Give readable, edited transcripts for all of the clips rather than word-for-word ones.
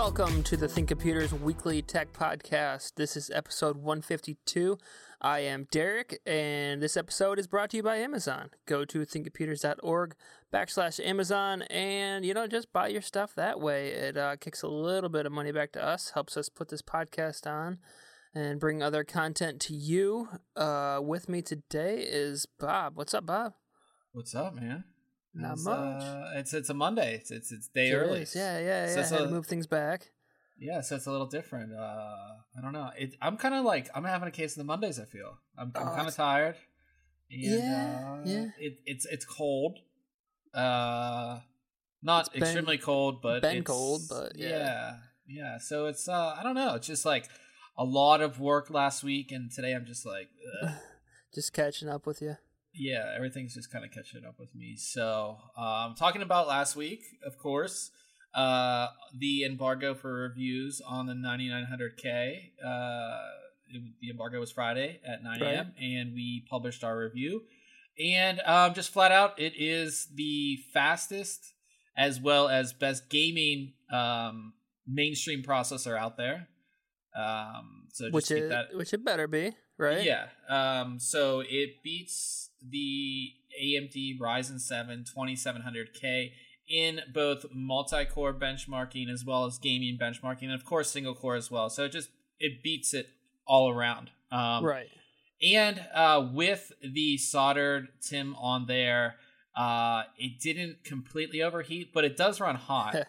Welcome to the Think Computers Weekly Tech Podcast. This is episode 152. I am Derek, and this episode is brought to you by Amazon. Go to thinkcomputers.org/Amazon and, just buy your stuff that way. It kicks a little bit of money back to us, helps us put this podcast on, and bring other content to you. With me today is Bob. What's up, Bob? What's up, man? Not much. It's a Monday. It's day early. Yeah. So I had to move things back. Yeah, so it's a little different. I don't know. I'm kind of like I'm having a case of the Mondays. I feel I'm kind of tired. And, It's cold. Not extremely cold, but it's cold. But yeah. So it's I don't know. It's just like a lot of work last week, and today I'm just like just catching up with you. Yeah, everything's just kind of catching up with me. So, talking about last week, of course, the embargo for reviews on the 9900K. The embargo was Friday at 9 a.m. and we published our review. And just flat out, it is the fastest as well as best gaming mainstream processor out there. So just which it better be, right? Yeah. So it beats the AMD Ryzen 7 2700K in both multi-core benchmarking as well as gaming benchmarking, and of course single core as well. So it beats it all around. Right. And with the soldered TIM on there, it didn't completely overheat, but it does run hot.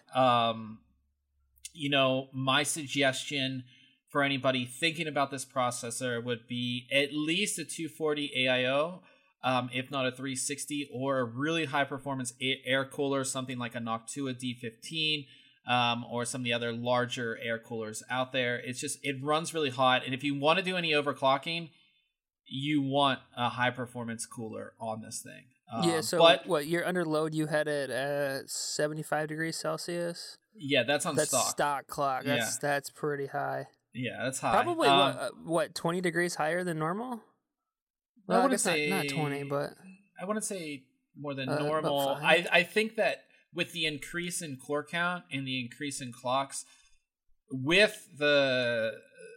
My suggestion for anybody thinking about this processor would be at least a 240 AIO, if not a 360, or a really high performance air cooler, something like a Noctua D15, or some of the other larger air coolers out there. It runs really hot, and if you want to do any overclocking, you want a high performance cooler on this thing. What you're under load? You had it at 75 degrees Celsius. Yeah, that's stock. That's stock clock. That's pretty high. Yeah, that's high. Probably 20 degrees higher than normal? Well, I wouldn't say not 20, but I wouldn't say more than normal. I think that with the increase in core count and the increase in clocks, with the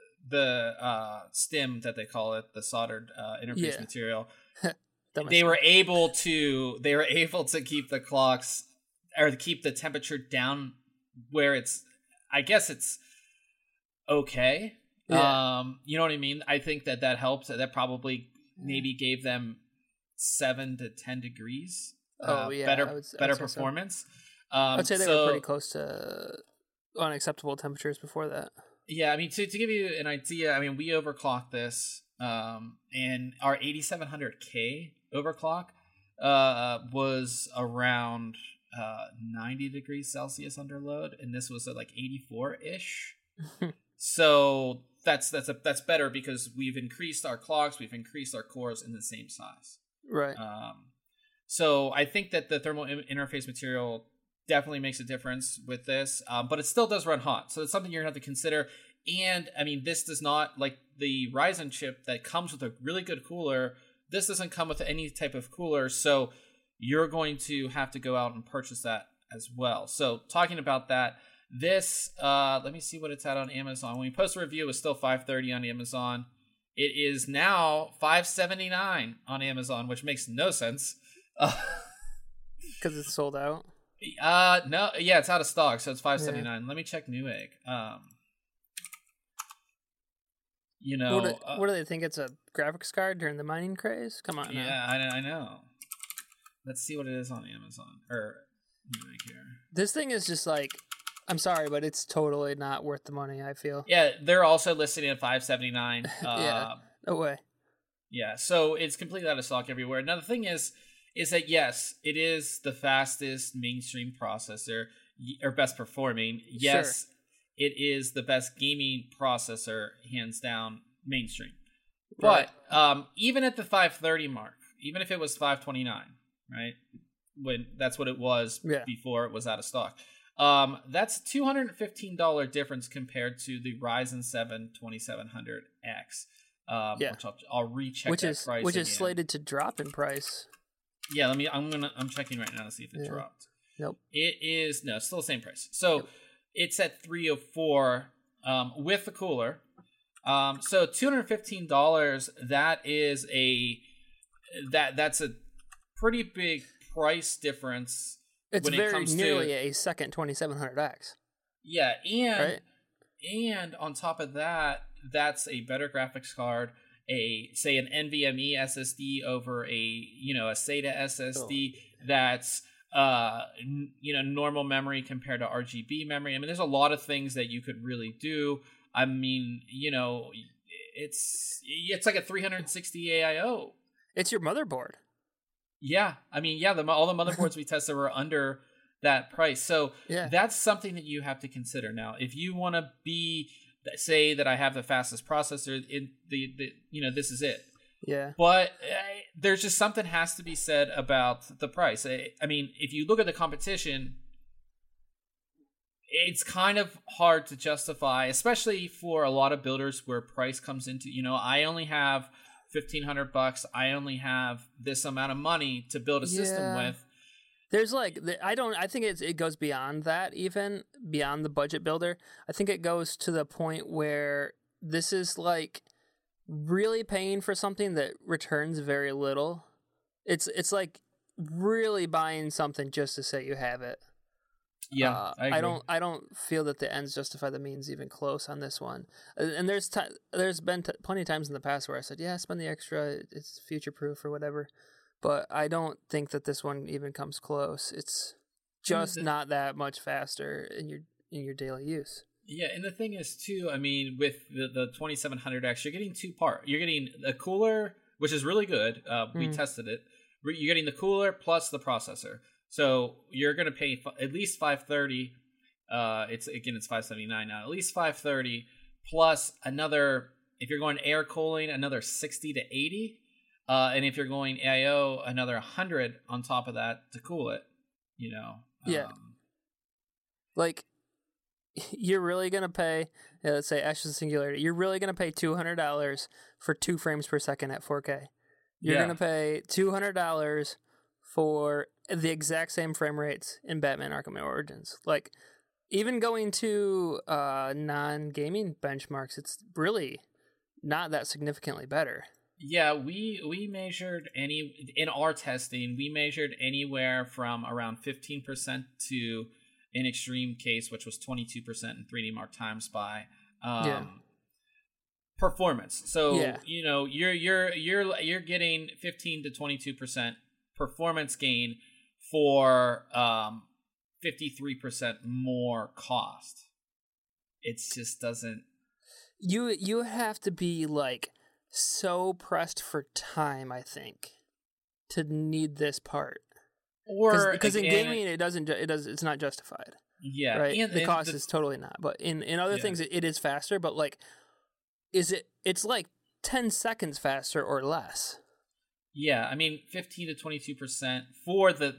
stim that they call it, the soldered interface material, they were able to keep the clocks or keep the temperature down where it's okay. Yeah. You know what I mean? I think that helps. That probably maybe gave them 7 to 10 degrees. Better performance. I'd say they were pretty close to unacceptable temperatures before that. Yeah, I mean, to give you an idea, I mean, we overclocked this, and our 8700K overclock was around 90 degrees Celsius under load, and this was at like 84-ish. So that's better because we've increased our clocks, we've increased our cores in the same size. Right. So I think that the thermal interface material definitely makes a difference with this, but it still does run hot. So it's something you're going to have to consider. And I mean, this does not, like the Ryzen chip that comes with a really good cooler, this doesn't come with any type of cooler. So you're going to have to go out and purchase that as well. So talking about that, this, let me see what it's at on Amazon. When we post a review, it's still $530 on Amazon. It is now $579 on Amazon, which makes no sense. Because it's sold out? No, yeah, it's out of stock, so it's $579. Yeah. Let me check Newegg. What do they think? It's a graphics card during the mining craze? Come on. Yeah, I know. Let's see what it is on Amazon or Newegg here. This thing is just like, I'm sorry, but it's totally not worth the money, I feel. Yeah, they're also listed at $579. Yeah, no way. Yeah, so it's completely out of stock everywhere. Now, the thing is that, yes, it is the fastest mainstream processor, or best performing. Yes, sure. It is the best gaming processor, hands down, mainstream. Right. But even at the 530 mark, even if it was 529, right, when that's what it was before it was out of stock, that's $215 difference compared to the Ryzen 7 2700X. Which I'll recheck which that price which again. Is slated to drop in price. Yeah, I'm checking right now to see if it dropped. Nope. It is it's still the same price. So it's at $304 with the cooler. So $215. That's a pretty big price difference. It's very nearly a second 2700X. Yeah, and on top of that, that's a better graphics card. Say an NVMe SSD over a SATA SSD. That's normal memory compared to RGB memory. I mean, there's a lot of things that you could really do. I mean, it's like a 360 AIO. It's your motherboard. Yeah, I mean, yeah, all the motherboards we tested were under that price. So that's something that you have to consider. Now, if you want to say that I have the fastest processor, this is it. Yeah. But there's just something has to be said about the price. I mean, if you look at the competition, it's kind of hard to justify, especially for a lot of builders where price comes into, I only have $1,500. I only have this amount of money to build a system with. There's I think it goes beyond that, even beyond the budget builder. I think it goes to the point where this is like really paying for something that returns very little. It's like really buying something just to say you have it. Yeah, I agree. I don't feel that the ends justify the means even close on this one. And there's been plenty of times in the past where I said, yeah, spend the extra, it's future proof or whatever. But I don't think that this one even comes close. It's just not that much faster in your daily use. Yeah, and the thing is too, I mean, with the 2700X, you're getting you're getting a cooler, which is really good. We tested it. You're getting the cooler plus the processor. So you're going to pay at least $530. It's $579 now. At least $530 plus another. If you're going air cooling, another $60 to $80. And if you're going AIO, another $100 on top of that to cool it. Yeah. Like, you're really going to pay, let's say Ashes of Singularity, you're really going to pay $200 for 2 frames per second at 4K. You're going to pay $200 for the exact same frame rates in Batman Arkham Origins. Like, even going to non-gaming benchmarks, it's really not that significantly better. Yeah, we measured in our testing, we measured anywhere from around 15% to an extreme case, which was 22% in 3D Mark Times by performance. So you're getting 15 to 22% performance gain for 53% more cost. It just doesn't. You have to be like so pressed for time, I think, to need this part. Or because in gaming it's not justified. Yeah, right. The cost is totally not. But in other things it is faster. But like, it's like 10 seconds faster or less. Yeah, I mean 15 to 22% for the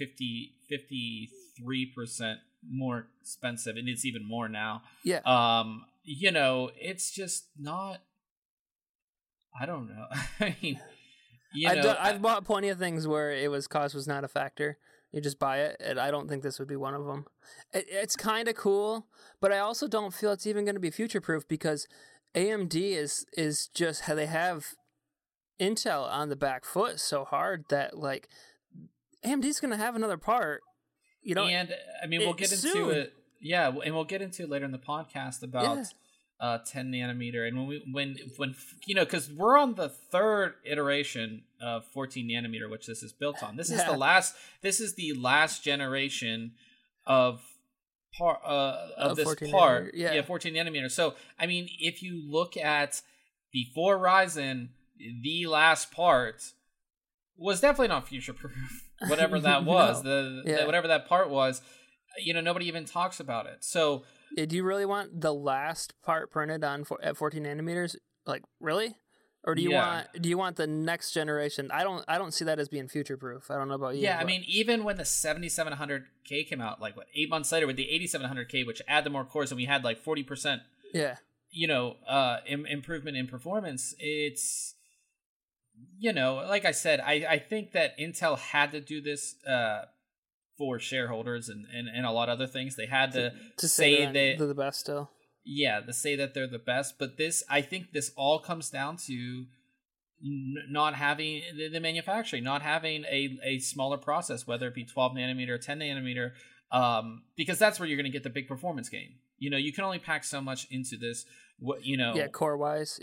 53% more expensive, and it's even more now. Yeah. It's just not. I don't know. I mean, I've bought plenty of things where cost was not a factor. You just buy it, and I don't think this would be one of them. It's kind of cool, but I also don't feel it's even going to be future-proof because AMD is just how they have Intel on the back foot so hard that like AMD's going to have another part. And I mean we'll get into it. Yeah, and we'll get into it later in the podcast about 10 nanometer, and when because we're on the third iteration of 14 nanometer, which this is built on. This is the last generation of this part. Nanometer. 14 nanometer. So I mean, if you look at before Ryzen, the last part was definitely not future proof. Whatever that was, whatever that part was, nobody even talks about it. So. Do you really want the last part printed at 14 nanometers? Like, really? Or do you want the next generation? I don't see that as being future proof. I don't know about you. Yeah, I mean, even when the 7700K came out, like 8 months later with the 8700K, which added more cores, and we had like 40%. Yeah. Improvement in performance. It's like I said, I think that Intel had to do this for shareholders and a lot of other things. They had to say they're the best still. Yeah, to say that they're the best. But I think this all comes down to not having the manufacturing, not having a smaller process, whether it be 12 nanometer or 10 nanometer, because that's where you're going to get the big performance gain. You can only pack so much into this. Yeah, core wise,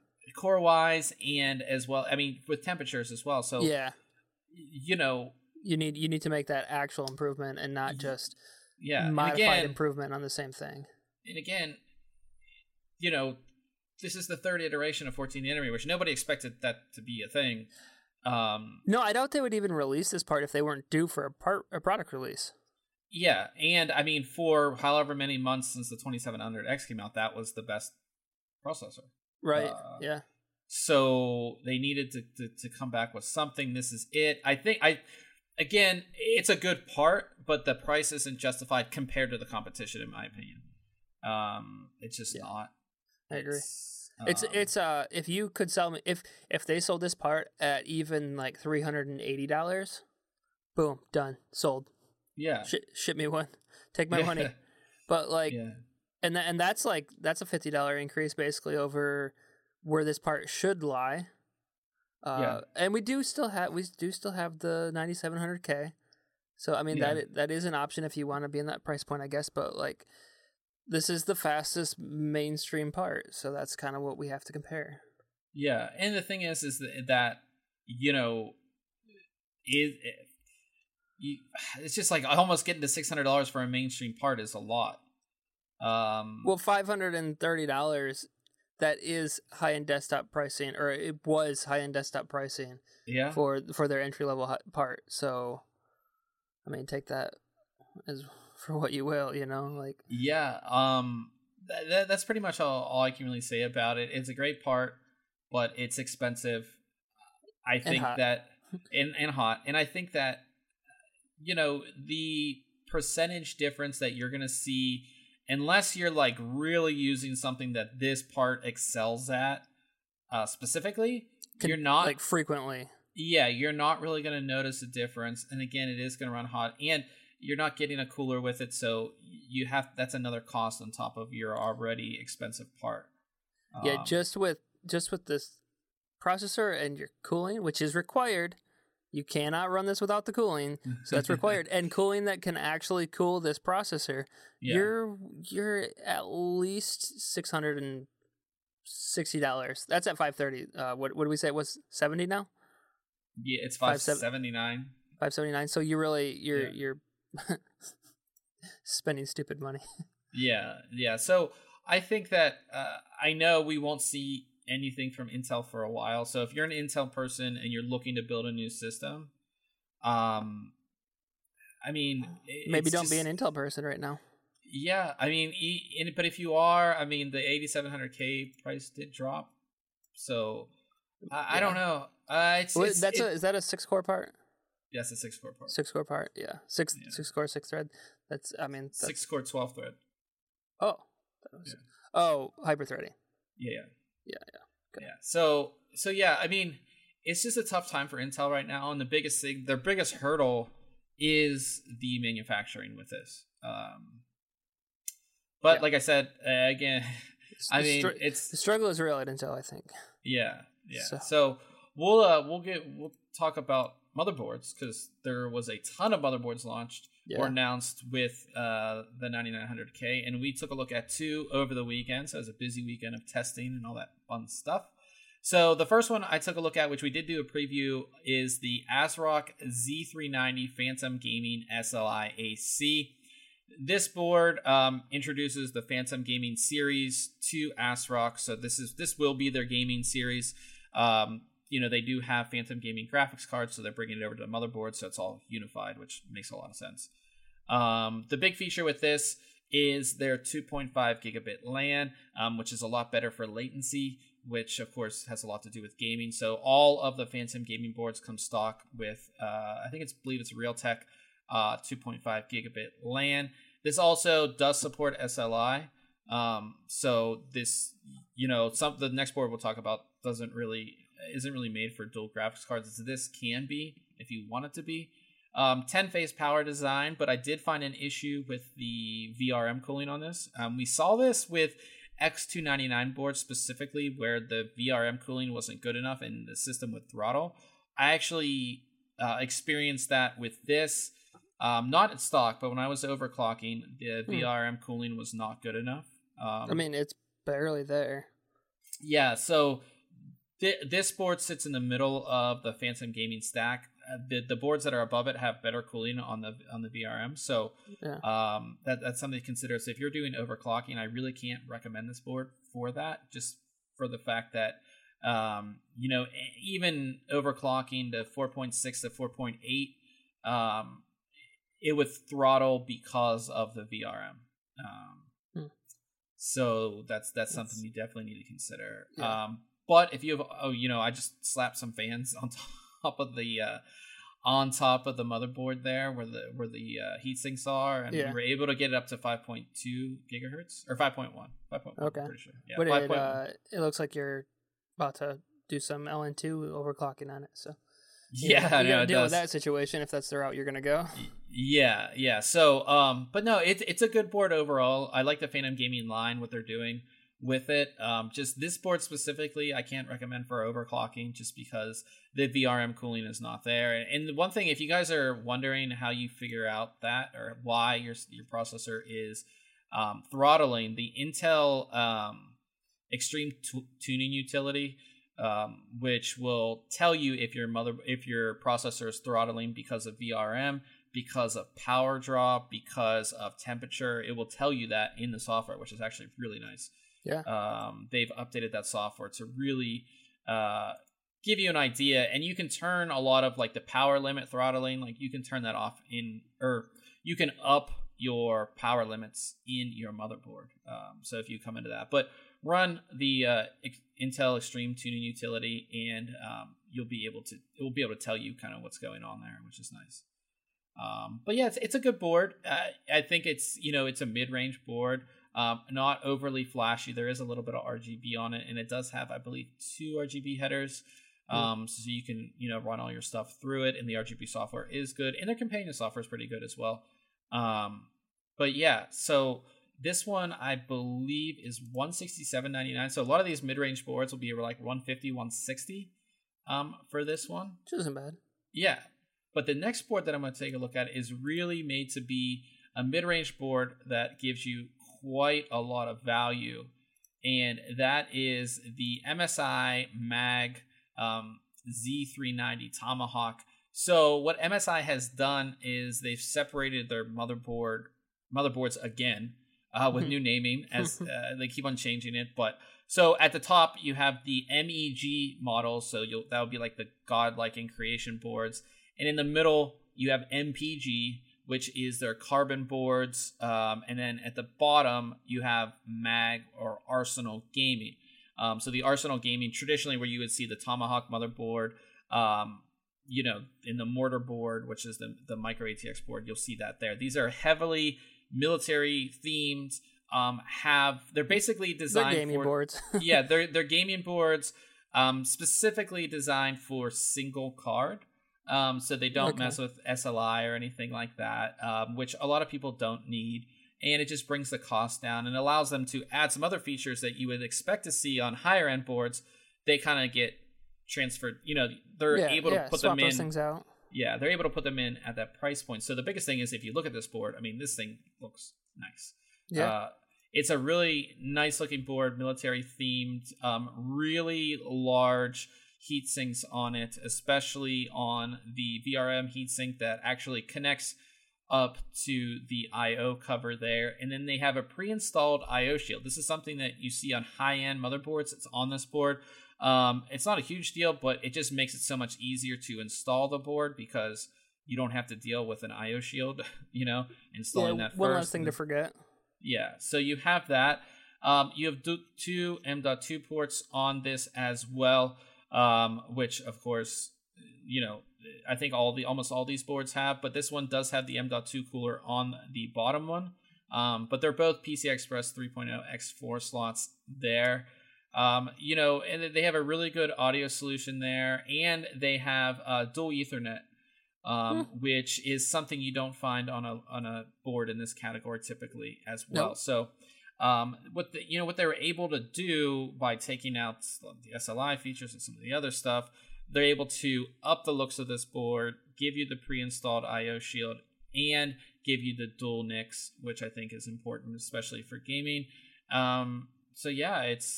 and as well. I mean, with temperatures as well. So yeah, you need to make that actual improvement and not just modified improvement on the same thing. And again, this is the third iteration of 14 nanometer, which nobody expected that to be a thing. No, I doubt they would even release this part if they weren't due for a product release. Yeah, and I mean, for however many months since the 2700X came out, that was the best processor. Right, yeah. So they needed to come back with something. This is it. I think, again, it's a good part, but the price isn't justified compared to the competition, in my opinion. It's just not. I agree. It's if you could sell me if they sold this part at even like $380, boom, done, sold. Yeah, ship me one, take my money. But like, and that's a $50 increase basically over where this part should lie. And we do still have the 9700K. So I mean that is an option if you want to be in that price point, I guess. But like, this is the fastest mainstream part, so that's kind of what we have to compare. Yeah, and the thing is that it's just like almost getting to $600 for a mainstream part is a lot. Well, $530, that is high-end desktop pricing, or it was high-end desktop pricing. Yeah. For their entry-level part. So, I mean, take that as for what you will, like. Yeah. That's pretty much all I can really say about it. It's a great part, but it's expensive. I think that and hot, and I think that the percentage difference that you're going to see, unless you're like really using something that this part excels at specifically, you're not like frequently. Yeah, you're not really going to notice a difference. And again, it is going to run hot, and you're not getting a cooler with it, so that's another cost on top of your already expensive part. Yeah, just with this processor and your cooling, which is required. You cannot run this without the cooling, so that's required. And cooling that can actually cool this processor, you're at least $660. That's at $530. What do we say? It was $70 now? Yeah, it's $579. $579. So you're spending stupid money. Yeah. So I think that I know we won't see anything from Intel for a while. So if you're an Intel person and you're looking to build a new system, I mean, maybe don't be an Intel person right now. Yeah, I mean, but if you are, I mean, the 8700K price did drop, so I don't know. Is that a 6-core part? Yes, a 6-core part. 6-core part, yeah. 6-core, 6-thread. That's 6-core, 12-thread. Oh, hyper-threading. Yeah. Okay. Yeah. So yeah, I mean, it's just a tough time for Intel right now, and their biggest hurdle is the manufacturing with this. But like I said, again, the struggle is real at Intel, I think. Yeah. So we'll talk about motherboards, because there was a ton of motherboards launched or announced with the 9900K, and we took a look at 2 over the weekend. So it was a busy weekend of testing and all that fun stuff. So the first one I took a look at, which we did do a preview, is the ASRock Z390 Phantom Gaming SLI AC. This board introduces the Phantom Gaming series to ASRock, so this will be their gaming series. They do have Phantom Gaming graphics cards, so they're bringing it over to the motherboard, so it's all unified, which makes a lot of sense. The big feature with this is their 2.5 gigabit LAN, which is a lot better for latency, which of course has a lot to do with gaming. So all of the Phantom Gaming boards come stock with, I believe it's Realtek 2.5 gigabit LAN. This also does support SLI. So this, the next board we'll talk about isn't really made for dual graphics cards. This can be if you want it to be. 10-phase power design, but I did find an issue with the VRM cooling on this. We saw this with X299 boards specifically, where the VRM cooling wasn't good enough and the system would throttle. I actually experienced that with this, not at stock, but when I was overclocking, the VRM cooling was not good enough. I mean, it's barely there. Yeah, so this board sits in the middle of the Phantom Gaming stack. The boards that are above it have better cooling on the VRM, so that's something to consider. So if you're doing overclocking, I really can't recommend this board for that, just for the fact that even overclocking to 4.6 to 4.8, it would throttle because of the VRM. So that's something you definitely need to consider. Yeah. But if you have, I just slapped some fans on top of the motherboard there, where the heat sinks are, and we were able to get it up to 5.2 gigahertz or 5.1. 5.1. Okay, I'm pretty sure. Yeah, but it looks like you're about to do some LN2 overclocking on it, so. Yeah, you gotta deal with that situation if that's the route you're gonna go. Yeah. So, but no, it's a good board overall. I like the Phantom Gaming line, what they're doing with it. Just this board specifically, I can't recommend for overclocking, just because the VRM cooling is not there. And the one thing, if you guys are wondering how you figure out that, or why your processor is throttling, the Intel Extreme Tuning Utility, which will tell you if your processor is throttling because of VRM, because of power draw, because of temperature. It will tell you that in the software, which is actually really nice. Yeah. They've updated that software to really give you an idea, and you can turn a lot of like the power limit throttling, like you can turn that off or you can up your power limits in your motherboard. So if you come into that, but run the Intel Extreme Tuning Utility, and it will be able to tell you kind of what's going on there, which is nice. But yeah, it's a good board. I think it's a mid-range board, not overly flashy. There is a little bit of RGB on it, and it does have, I believe, 2 RGB headers. So you can run all your stuff through it, and the RGB software is good, and their companion software is pretty good as well. But yeah, so this one, I believe, is $167.99. So a lot of these mid-range boards will be like $150, $160 for this one. Which isn't bad. Yeah. But the next board that I'm going to take a look at is really made to be a mid-range board that gives you quite a lot of value. And that is the MSI Mag Z390 Tomahawk. So what MSI has done is they've separated their motherboards again. With new naming, as they keep on changing it. But so at the top you have the MEG model, so that would be like the godlike in creation boards, and in the middle you have MPG, which is their carbon boards, and then at the bottom you have MAG or Arsenal Gaming. So the Arsenal Gaming, traditionally where you would see the Tomahawk motherboard, in the Mortar board, which is the Micro ATX board, you'll see that there. These are heavily military themed. They're basically designed gaming boards. Yeah, they're gaming boards, specifically designed for single card. So they don't mess with SLI or anything like that, which a lot of people don't need, and it just brings the cost down and allows them to add some other features that you would expect to see on higher end boards. They kind of get transferred. They're able to put them in. Those things out. Yeah, they're able to put them in at that price point. So the biggest thing is, if you look at this board, I mean, this thing looks nice. Yeah. It's a really nice looking board, military themed, really large heat sinks on it, especially on the VRM heatsink that actually connects up to the I/O cover there. And then they have a pre-installed I/O shield. This is something that you see on high-end motherboards. It's on this board. It's not a huge deal, but it just makes it so much easier to install the board because you don't have to deal with an I/O shield, installing that first. One less thing to forget. Yeah, so you have that. You have 2 M.2 ports on this as well, which of course, I think almost all these boards have, but this one does have the M.2 cooler on the bottom one. But they're both PCI Express 3.0 X4 slots there. And they have a really good audio solution there, and they have dual Ethernet which is something you don't find on a board in this category typically as well. Nope. So what they were able to do by taking out the SLI features and some of the other stuff, they're able to up the looks of this board, give you the pre-installed IO shield, and give you the dual NICs, which I think is important, especially for gaming. So yeah,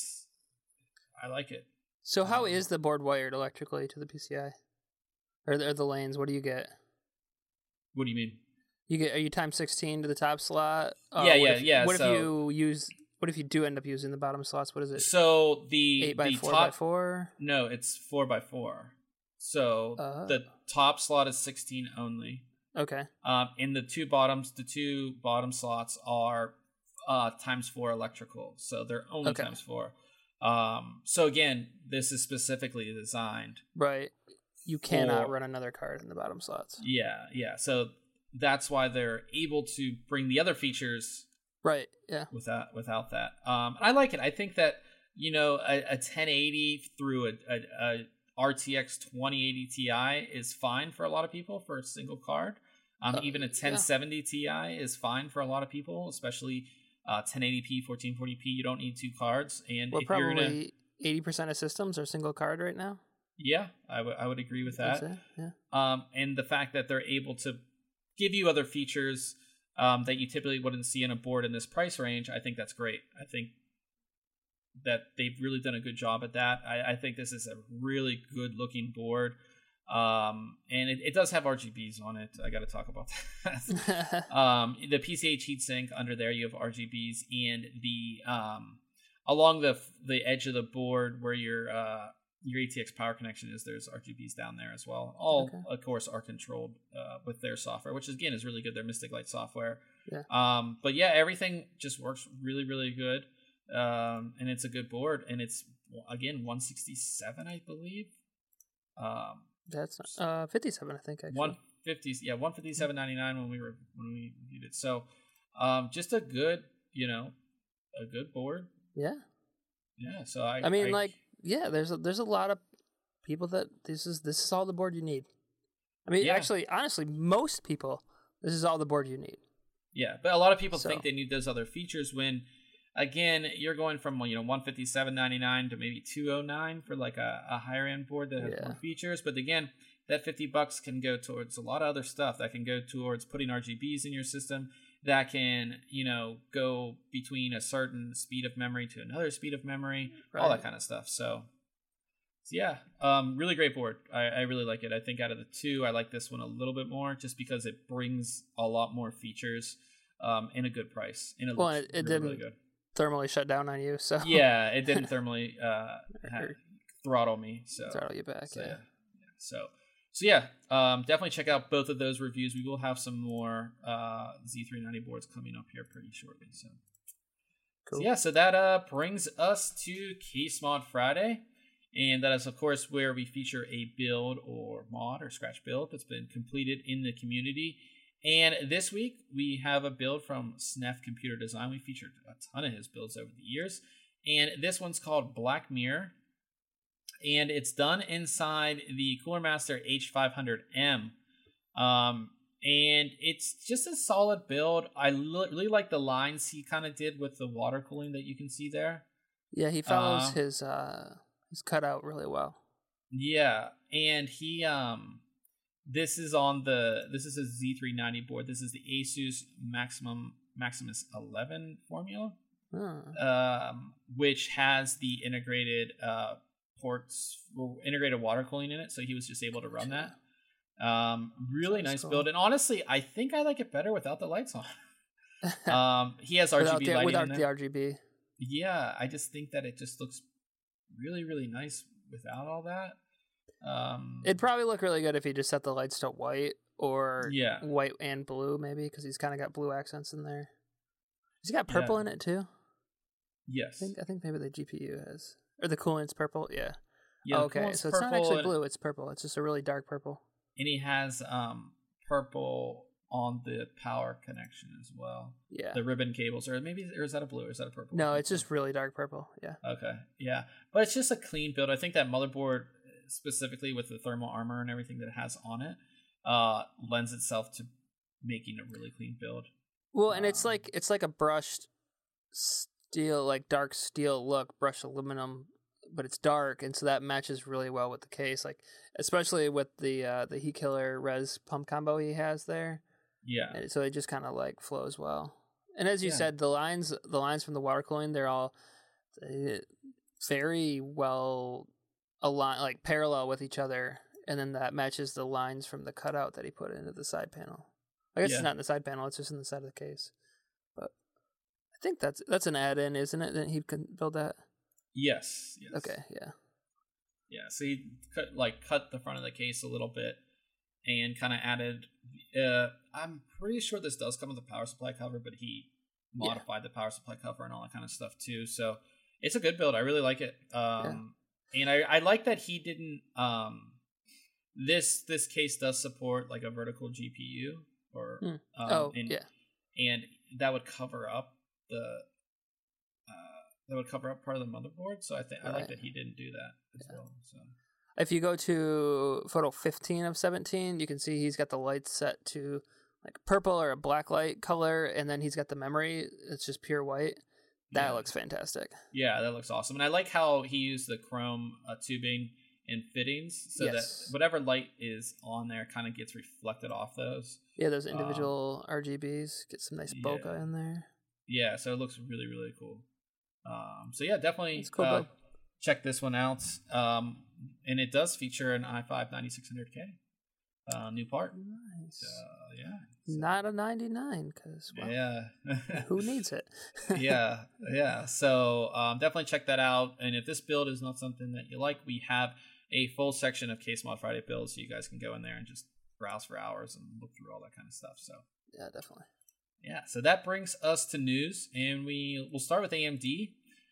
I like it. So how is the board wired electrically to the PCI? Or the lanes? What do you get? What do you mean? Are you times 16 to the top slot? Yeah. What if you do end up using the bottom slots? What is it? So the 8x4x4? No, it's 4x4. So the top slot is 16 only. Okay. And the two bottom slots are times 4 electrical. So they're only times 4. So again, this is specifically designed. Right. You cannot run another card in the bottom slots. Yeah. So that's why they're able to bring the other features. Right. Yeah. Without that. I like it. I think that, a 1080 through a RTX 2080 Ti is fine for a lot of people for a single card. Even a 1070 Ti is fine for a lot of people, especially 1080p, 1440p. You don't need 2 cards. And if probably 80% of systems are single card right now. Yeah, I would agree with that. Yeah. And the fact that they're able to give you other features that you typically wouldn't see in a board in this price range, I think that's great. I think that they've really done a good job at that. I think this is a really good looking board. And it does have RGBs on it. I got to talk about that. The PCH heatsink under there, you have RGBs, and the along the edge of the board where your ATX power connection is, there's RGBs down there as well. All, of course, are controlled with their software, which again is really good. Their Mystic Light software. Yeah. But yeah, everything just works really, really good. And it's a good board, and it's again 167, I believe. That's 57, I think. Actually, 150. Yeah, 157.99 when we reviewed it. So, just a good, a good board. Yeah. Yeah. So there's a lot of people that this is all the board you need. I mean, actually, honestly, most people, this is all the board you need. Yeah, but a lot of people think they need those other features when, again, you're going from $157.99 to maybe $209 for like a higher end board that has more features. But again, that $50 can go towards a lot of other stuff. That can go towards putting RGBs in your system. That can go between a certain speed of memory to another speed of memory, all that kind of stuff. So yeah, really great board. I really like it. I think out of the two, I like this one a little bit more, just because it brings a lot more features in a good price. And it didn't really good. Thermally shut down on you, so yeah, it didn't thermally throttle me, so throttle you back. So yeah, definitely check out both of those reviews. We will have some more Z390 boards coming up here pretty shortly. So cool. So that brings us to Case Mod Friday, and that is of course where we feature a build or mod or scratch build that's been completed in the community. And this week, we have a build from Snef Computer Design. We featured a ton of his builds over the years. And this one's called Black Mirror. And it's done inside the Cooler Master H500M. And it's just a solid build. I really like the lines he kind of did with the water cooling that you can see there. Yeah, he follows his cutout really well. Yeah, and he... This is a Z390 board. This is the Asus Maximus 11 formula, which has the integrated integrated water cooling in it. So he was just able to run that. Really nice build, and honestly, I think I like it better without the lights on. He has RGB lighting without in the there. RGB. Yeah, I just think that it just looks really, really nice without all that. It'd probably look really good if he just set the lights to white or white and blue, maybe, because he's kind of got blue accents in there. Has he got purple in it too? Yes. I think maybe the GPU has, or the coolant's purple. Yeah. Okay, so it's not actually blue; it's purple. It's just a really dark purple. And he has purple on the power connection as well. Yeah. The ribbon cables, or is that a blue or is that a purple? No, it's just really dark purple. Yeah. Okay. Yeah, but it's just a clean build. I think that motherboard, specifically with the thermal armor and everything that it has on it, lends itself to making a really clean build. Well, and it's like a brushed steel, like dark steel look, brushed aluminum, but it's dark, and so that matches really well with the case, like especially with the Heat Killer res pump combo he has there. Yeah. And so it just kind of like flows well. And as you said, the lines from the water cooling, they're all very well aligned, like parallel with each other, and then that matches the lines from the cutout that he put into the side panel. I guess it's not in the side panel; it's just in the side of the case. But I think that's an add-in, isn't it? That he can build that. Yes. Okay. Yeah. Yeah. So he cut the front of the case a little bit and kind of added. I'm pretty sure this does come with a power supply cover, but he modified the power supply cover and all that kind of stuff too. So it's a good build. I really like it. And I like that he didn't. This case does support like a vertical GPU or and that would cover up part of the motherboard. So I like that he didn't do that as well. So if you go to photo 15 of 17, you can see he's got the lights set to like purple or a black light color, and then he's got the memory. It's just pure white. That looks fantastic. Yeah, that looks awesome. And I like how he used the chrome tubing and fittings so that whatever light is on there kind of gets reflected off those. Yeah, those individual RGBs. Get some nice bokeh in there. Yeah, so it looks really, really cool. So yeah, definitely cool, check this one out. And it does feature an i5 9600K new part. Nice. So. Not a 99 because who needs it? yeah. So definitely check that out. And if this build is not something that you like, we have a full section of Case Mod Friday builds, so you guys can go in there and just browse for hours and look through all that kind of stuff. So yeah, definitely. Yeah, so that brings us to news, and we'll start with AMD.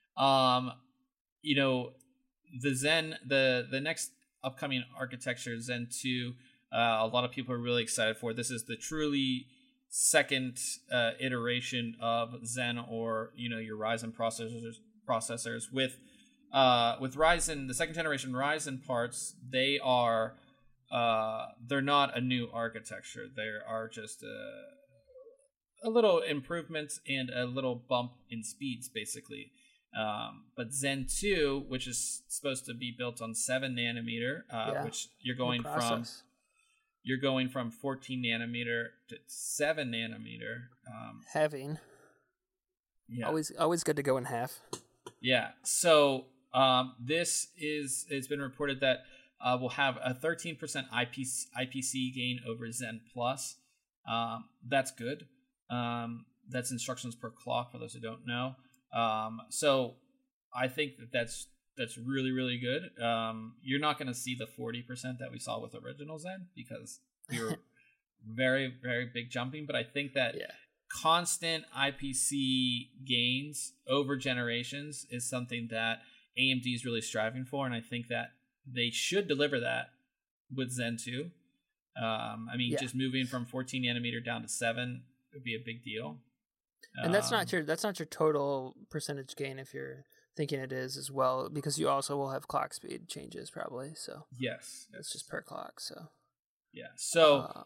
The Zen, the next upcoming architecture, Zen 2, a lot of people are really excited for. This is the truly second iteration of Zen, or your Ryzen processors with Ryzen, the second generation Ryzen parts. They are they're not a new architecture. They are just a little improvements and a little bump in speeds, basically. But Zen 2, which is supposed to be built on 7 nanometer, which you're going from 14 nanometer to 7 nanometer. Halving. Yeah. Always good to go in half. Yeah. So it's been reported that we'll have a 13% IPC gain over Zen Plus. That's good. That's instructions per clock for those who don't know. So I think that's really, really good. You're not going to see the 40% that we saw with original Zen because we were very, very big jumping. But I think that constant IPC gains over generations is something that AMD is really striving for. And I think that they should deliver that with Zen 2. Just moving from 14 nanometer down to 7 would be a big deal. And that's not your total percentage gain if you're thinking it is as well, because you also will have clock speed changes probably. So yes. It's just per clock. So so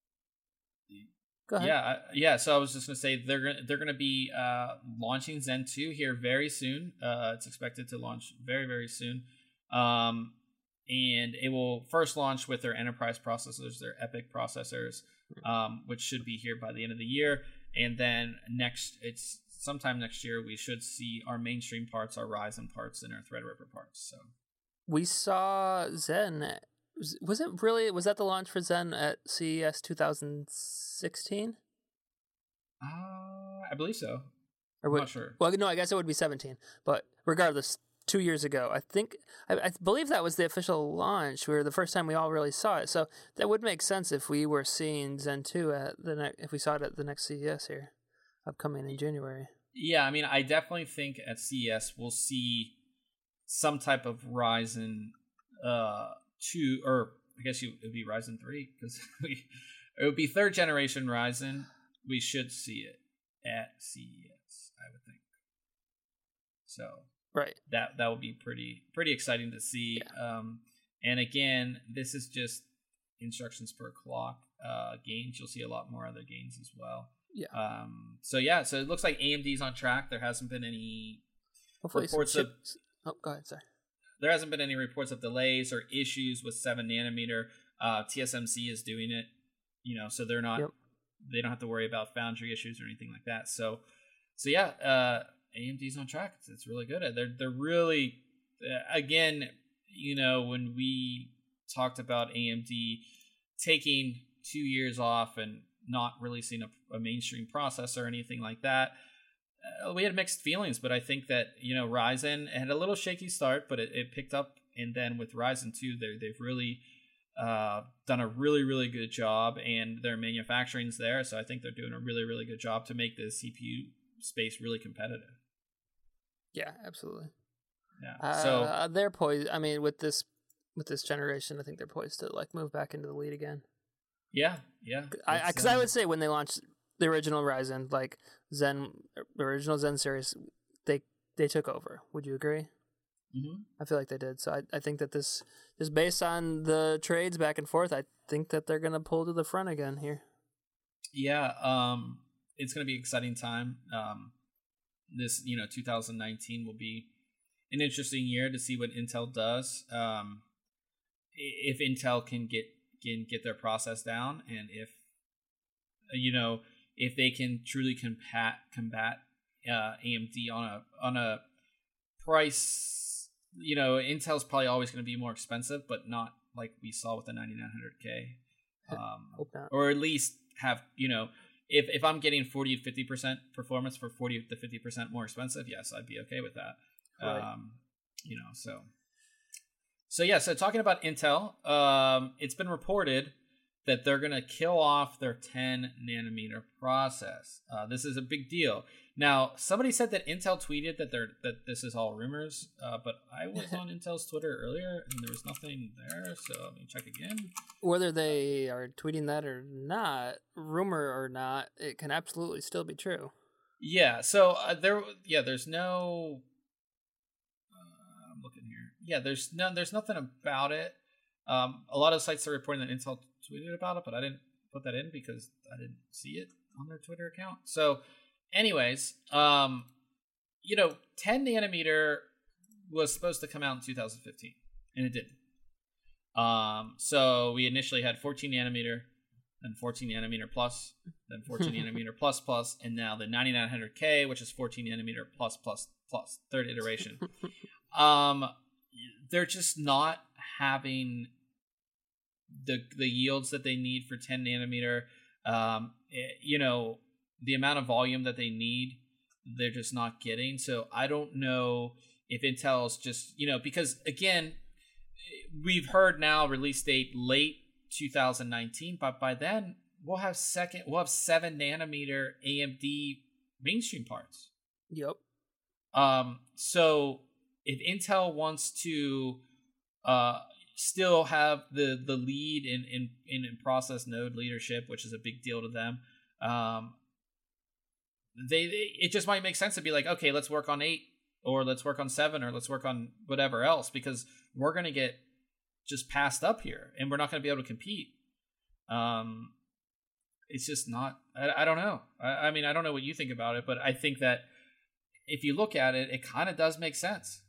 go ahead. So I was just gonna say they're gonna be launching Zen 2 here very soon. It's expected to launch very, very soon. And it will first launch with their enterprise processors, their EPYC processors, which should be here by the end of the year. And then it's sometime next year, we should see our mainstream parts, our Ryzen parts, and our Threadripper parts. So we saw Zen. Was that the launch for Zen at CES 2016? I believe so. I'm not sure. Well, no, I guess it would be 17. But regardless, 2 years ago, I believe that was the official launch, where the first time we all really saw it. So that would make sense if we were seeing Zen 2 if we saw it at the next CES here, upcoming in January. Yeah, I definitely think at CES we'll see some type of Ryzen 2, or I guess it would be Ryzen 3, because it would be third generation Ryzen. We should see it at CES, I would think. So. Right. That would be pretty exciting to see. Yeah. And again, this is just instructions per clock gains. You'll see a lot more other gains as well. Yeah. So it looks like AMD's on track. There hasn't been any reports of. Oh, go ahead. Sorry. There hasn't been any reports of delays or issues with 7 nanometer. TSMC is doing it, so they're not. Yep. They don't have to worry about foundry issues or anything like that. So yeah, AMD's on track. It's really good. They're really, again, when we talked about AMD taking 2 years off and not releasing a mainstream processor or anything like that, we had mixed feelings. But I think that Ryzen had a little shaky start, but it picked up, and then with Ryzen 2, they've really done a really, really good job, and their manufacturing's there. So I think they're doing a really, really good job to make the CPU space really competitive. Yeah, absolutely. Yeah. So they're poised. I mean, with this generation, I think they're poised to move back into the lead again. Yeah. Because I would say when they launched the original Ryzen, the original Zen series, they took over. Would you agree? Mm-hmm. I feel like they did. So I think that this, just based on the trades back and forth, I think that they're going to pull to the front again here. Yeah, it's going to be an exciting time. This 2019 will be an interesting year to see what Intel does. If Intel can get their process down, and if they can truly combat AMD on a price. Intel's probably always going to be more expensive, but not like we saw with the 9900K. Or at least have, if I'm getting 40 to 50% performance for 40 to 50% more expensive, yes, I'd be okay with that. Right. So talking about Intel, it's been reported that they're going to kill off their 10 nanometer process. This is a big deal. Now, somebody said that Intel tweeted that this is all rumors, but I was on Intel's Twitter earlier and there was nothing there, so let me check again. Whether they are tweeting that or not, rumor or not, it can absolutely still be true. Yeah, so there's no. I'm looking here. Yeah, there's nothing about it. A lot of sites are reporting that Intel tweeted about it, but I didn't put that in because I didn't see it on their Twitter account. So. Anyways, 10 nanometer was supposed to come out in 2015, and it didn't. So we initially had 14 nanometer, then 14 nanometer plus, then 14 nanometer plus, and now the 9900K, which is 14 nanometer plus, third iteration. They're just not having the yields that they need for 10 nanometer. The amount of volume that they need, they're just not getting. So I don't know if Intel's just, because again, we've heard now release date late 2019, but by then we'll have 7 nanometer AMD mainstream parts. Yep. So if Intel wants to still have the lead in process node leadership, which is a big deal to them, it just might make sense to be like, okay, let's work on 8, or let's work on 7, or let's work on whatever else, because we're going to get just passed up here and we're not going to be able to compete. It's just not, I don't know. I mean, I don't know what you think about it, but I think that if you look at it, it kind of does make sense.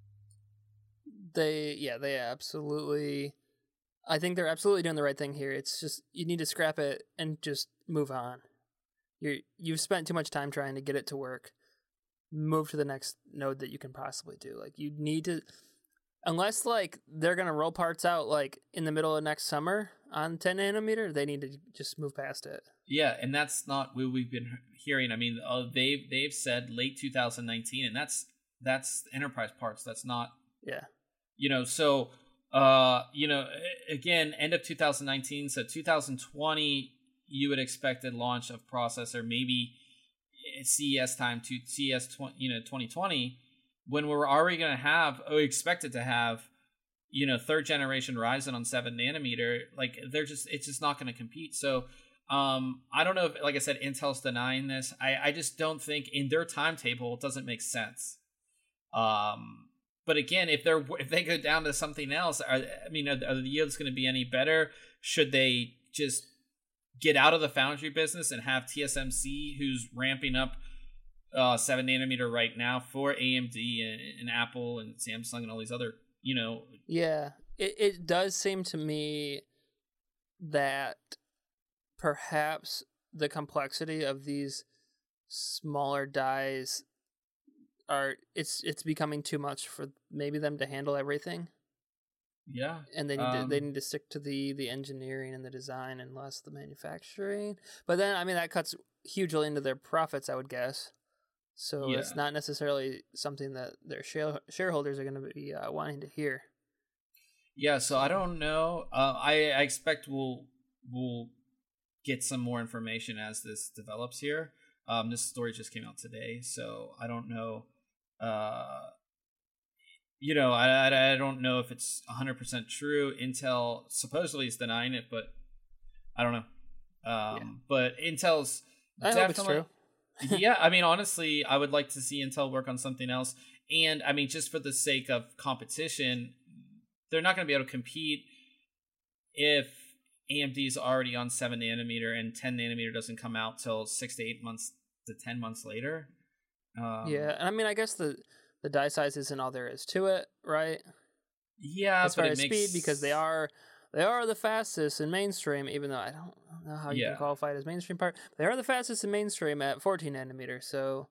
They absolutely, I think they're absolutely doing the right thing here. It's just, you need to scrap it and just move on. You've spent too much time trying to get it to work. Move to the next node that you can possibly do. You need to, unless they're gonna roll parts out in the middle of next summer on 10 nanometer, they need to just move past it. Yeah, and that's not what we've been hearing. I mean, they've said late 2019, and that's enterprise parts. That's not. Yeah. So again, end of 2019, so 2020. You would expect a launch of processor, maybe CES time to CES 2020, when we're already going to have, expected to have, third generation Ryzen on 7 nanometer. It's just not going to compete. So I don't know if, like I said, Intel's denying this. I just don't think in their timetable it doesn't make sense. But again, if they go down to something else, are the yields going to be any better? should they just get out of the foundry business and have TSMC, who's ramping up 7 nanometer right now for AMD and Apple and Samsung and all these other, Yeah, it does seem to me that perhaps the complexity of these smaller dies it's becoming too much for maybe them to handle everything. Yeah, and they need to stick to the engineering and the design and less the manufacturing. But then, I mean, that cuts hugely into their profits, I would guess. So it's not necessarily something that their shareholders are going to be wanting to hear. Yeah, so I don't know. I expect we'll get some more information as this develops here. This story just came out today, so I don't know. I don't know if it's 100% true. Intel supposedly is denying it, but I don't know. But Intel's definitely... hope it's true. Yeah, I mean, honestly, I would like to see Intel work on something else. And, I mean, just for the sake of competition, they're not going to be able to compete if AMD is already on 7 nanometer and 10 nanometer doesn't come out till 6 to 8 months to 10 months later. And I mean, I guess the die size isn't all there is to it, right? Yeah, as far as speed, because they are the fastest in mainstream, even though I don't know how you can qualify it as mainstream part. They are the fastest in mainstream at 14 nanometer, so...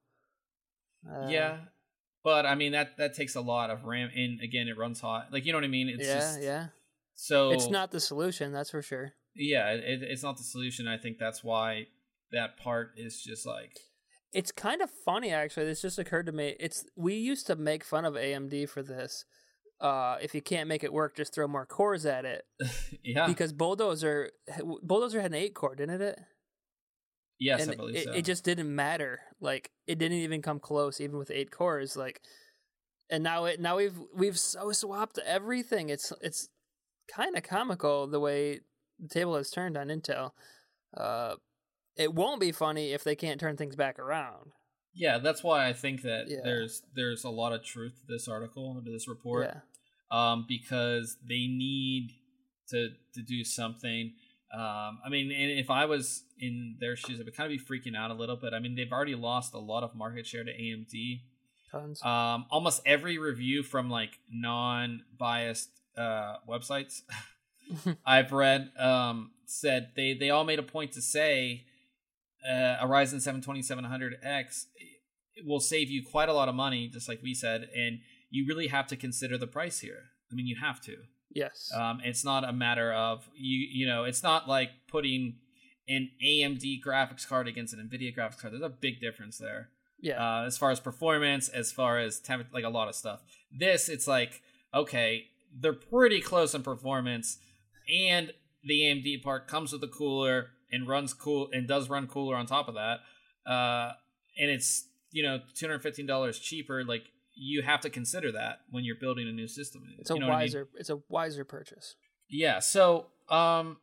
But, I mean, that takes a lot of RAM, and again, it runs hot. Like, you know what I mean? It's So... It's not the solution, that's for sure. Yeah, it's not the solution. I think that's why that part is just like... It's kind of funny, actually. This just occurred to me. We used to make fun of AMD for this. If you can't make it work, just throw more cores at it. Yeah. Because Bulldozer had an 8-core, didn't it? Yes, and I believe so. It just didn't matter. Like, it didn't even come close, even with 8 cores. Like, and now we've so swapped everything. It's kind of comical the way the table has turned on Intel. It won't be funny if they can't turn things back around. Yeah, that's why I think that there's a lot of truth to this article, to this report. Yeah. Because they need to do something. I mean, and if I was in their shoes, I would kind of be freaking out a little bit. I mean, they've already lost a lot of market share to AMD. Tons. Almost every review from like non-biased websites I've read said they all made a point to say a Ryzen 7 2700X will save you quite a lot of money, just like we said, and you really have to consider the price here. I mean, you have to. Yes. It's not a matter of it's not like putting an AMD graphics card against an NVIDIA graphics card. There's a big difference there. Yeah. As far as performance, as far as like a lot of stuff. This, it's like, okay, they're pretty close in performance, and the AMD part comes with a cooler and does run cooler on top of that. And it's $215 cheaper. Like, you have to consider that when you're building a new system. It's a wiser purchase. Yeah. So, I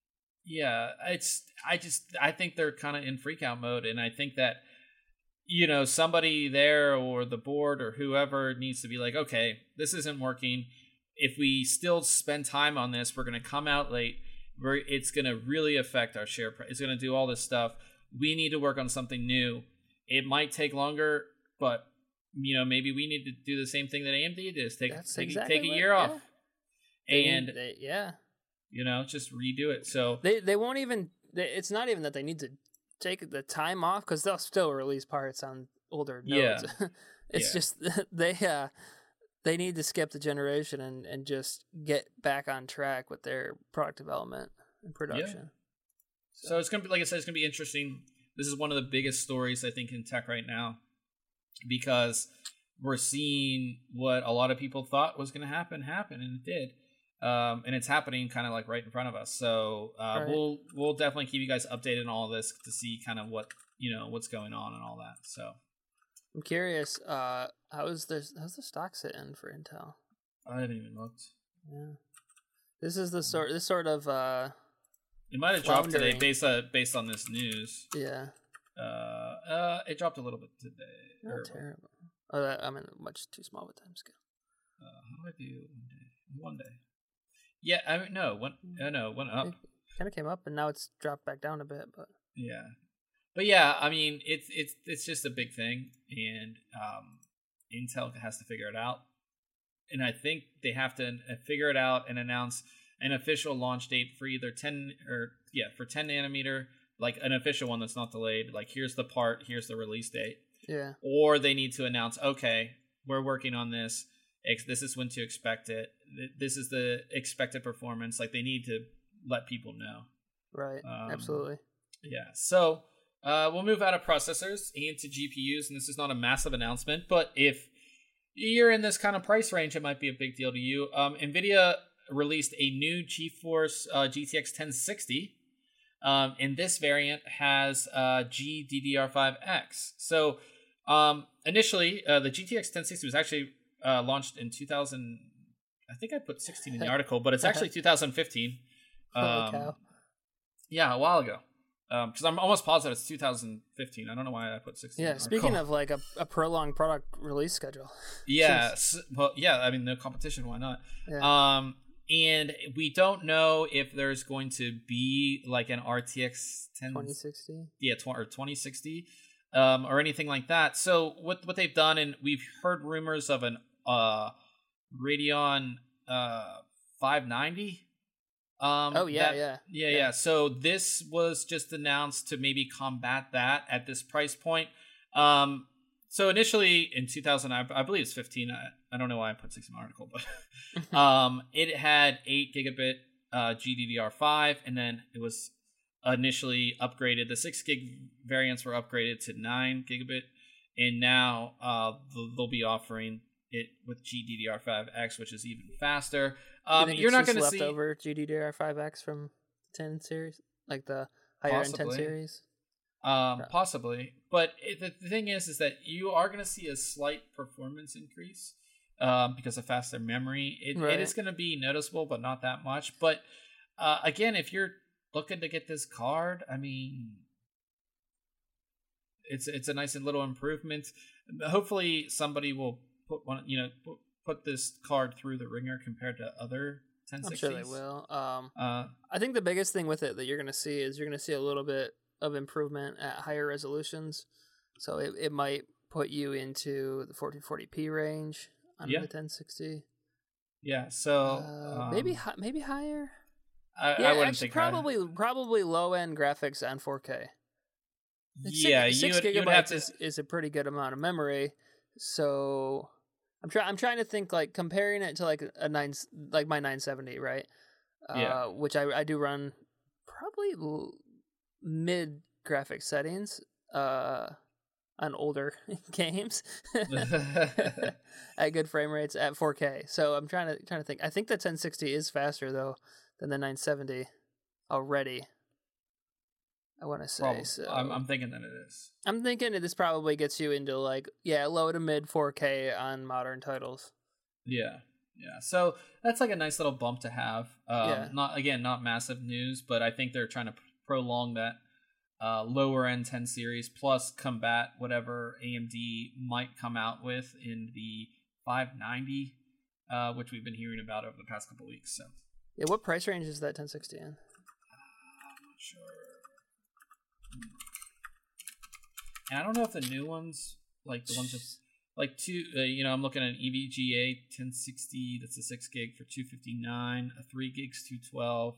think they're kind of in freak out mode, and I think that somebody there or the board or whoever needs to be like, okay, this isn't working. If we still spend time on this, we're going to come out late. It's going to really affect our share price. It's going to do all this stuff. We need to work on something new. It might take longer, but maybe we need to do the same thing that AMD does. Take a year off, and just redo it. So they won't even. It's not even that they need to take the time off, because they'll still release parts on older nodes. It's just they need to skip the generation and just get back on track with their product development and production. Yeah. So it's gonna be, like I said, it's gonna be interesting. This is one of the biggest stories I think in tech right now, because we're seeing what a lot of people thought was going to happen, and it did. And it's happening kind of like right in front of us. So right. We'll definitely keep you guys updated on all this to see kind of what's going on and all that. So I'm curious, how's the stock sitting for Intel? I haven't even looked. Yeah, this is the sort of it might have dropped today based on this news. Yeah. It dropped a little bit today. Not terrible. Oh, I'm in much too small of a time scale. How do I do one day? Yeah, I mean, no, it went up. It kind of came up, and now it's dropped back down a bit. But but yeah, I mean, it's just a big thing, and Intel has to figure it out, and I think they have to figure it out and announce an official launch date for either 10 nanometer, like an official one that's not delayed. Like, here's the part, here's the release date. Yeah. Or they need to announce, okay, we're working on this. This is when to expect it. This is the expected performance. Like, they need to let people know. Right. Absolutely. Yeah. So we'll move out of processors into GPUs, and this is not a massive announcement, but if you're in this kind of price range, it might be a big deal to you. NVIDIA released a new GeForce GTX 1060. And this variant has GDDR5X. So initially, the GTX 1060 was actually launched in 2000. I think I put 16 in the article, but it's actually 2015. Holy cow. Yeah, a while ago. Because I'm almost positive it's 2015. I don't know why I put 16. Yeah, speaking of like a prolonged product release schedule. Yeah, I mean, no competition. Why not? Yeah. And we don't know if there's going to be like an RTX 2060. Yeah, or 2060, or anything like that. So what they've done, and we've heard rumors of an Radeon 590. Yeah. So this was just announced to maybe combat that at this price point. So initially in 2000, I believe it's 15. I don't know why I put 6 in the article, but it had 8 gigabit GDDR5, and then it was initially upgraded. The 6 gig variants were upgraded to 9 gigabit, and now they'll be offering it with GDDR5X, which is even faster. You're not going to see leftover GDDR5X from 10 series, like the higher end 10 series. Possibly, but the thing is that you are going to see a slight performance increase because of faster memory. It is going to be noticeable, but not that much. But again, if you're looking to get this card, I mean, it's a nice little improvement. Hopefully, somebody will put this card through the ringer compared to other 1060s. I'm sure they will. I think the biggest thing with it that you're going to see is you're going to see a little bit of improvement at higher resolutions. So it might put you into the 1440p range on the 1060. Yeah, so maybe higher. I wouldn't think probably low end graphics on 4K. Yeah, 6 gigabytes is a pretty good amount of memory. So I'm trying to think, like, comparing it to like my 970, right? Which I do run probably mid graphic settings on older games at good frame rates at 4K. So I'm trying to think. I think the 1060 is faster though than the 970 already. I want to say. Probably. So. I'm thinking that it is. I'm thinking that this probably gets you into like low to mid 4K on modern titles. Yeah. So that's like a nice little bump to have. Not massive news, but I think they're trying to prolong that lower end 10 series, plus combat whatever AMD might come out with in the 590, which we've been hearing about over the past couple weeks. So yeah, what price range is that 1060 in? I'm not sure. And I don't know if the new ones, like the ones that, like I'm looking at an EVGA 1060. That's a 6 gig for $259. A 3 gigs $212.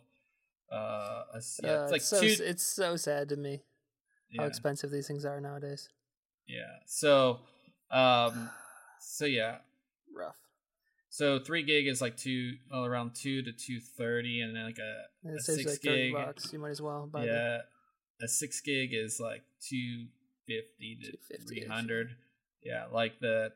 It's so sad to me how expensive these things are nowadays. Yeah. So yeah. Rough. So 3 gig is like around $2 to $230, and then like a 6 like gig. $30. You might as well buy a 6 gig is like $250 to $300. Yeah, like the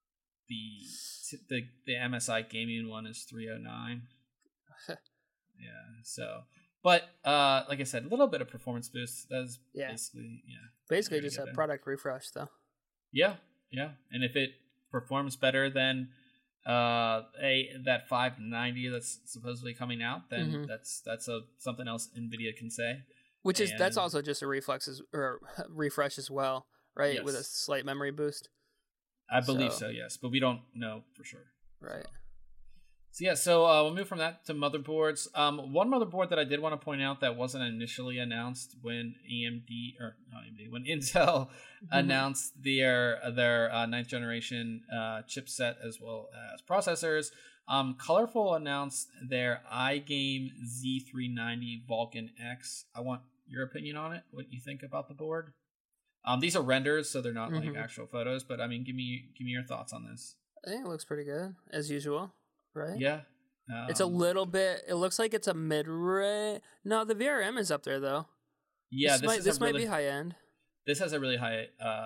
MSI gaming one is $309. Yeah. So, but like I said, a little bit of performance boost. That's basically just a product refresh, though. Yeah. And if it performs better than that 590 that's supposedly coming out, then that's something else NVIDIA can say. That's also just a refresh as well, right? Yes. With a slight memory boost. I believe so, yes, but we don't know for sure. Right. We'll move from that to motherboards. One motherboard that I did want to point out that wasn't initially announced when when Intel announced their ninth generation chipset as well as processors. Colorful announced their iGame Z390 Vulcan X. I want your opinion on it. What you think about the board? These are renders, so they're not like actual photos. But I mean, give me your thoughts on this. I think it looks pretty good as usual. Right? Yeah. It's a little bit. It looks like it's a mid-range. No, the VRM is up there though. Yeah, this might be high end. This has a really high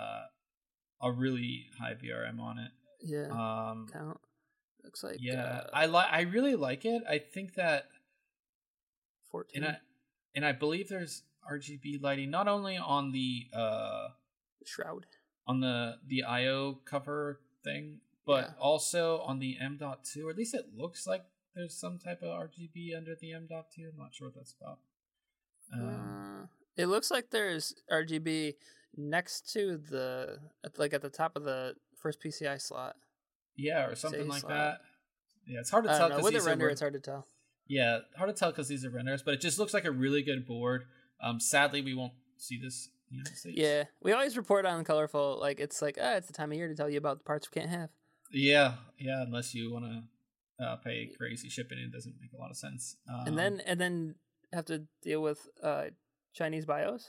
VRM on it. Yeah. Count. Looks like. Yeah, I really like it. I think that 14. And I believe there's RGB lighting not only on the shroud, on the IO cover thing, but also on the M.2, or at least it looks like there's some type of RGB under the M.2. I'm not sure what that's about. It looks like there's RGB next to at the top of the first PCI slot. Yeah, or something like that. Yeah, it's hard to tell. With a render, it's hard to tell. Yeah, hard to tell because these are renders, but it just looks like a really good board. Sadly, we won't see this in the United States. Yeah, we always report on Colorful. Like, it's like, it's the time of year to tell you about the parts we can't have. Yeah, unless you want to pay crazy shipping, it doesn't make a lot of sense. And then have to deal with Chinese BIOS.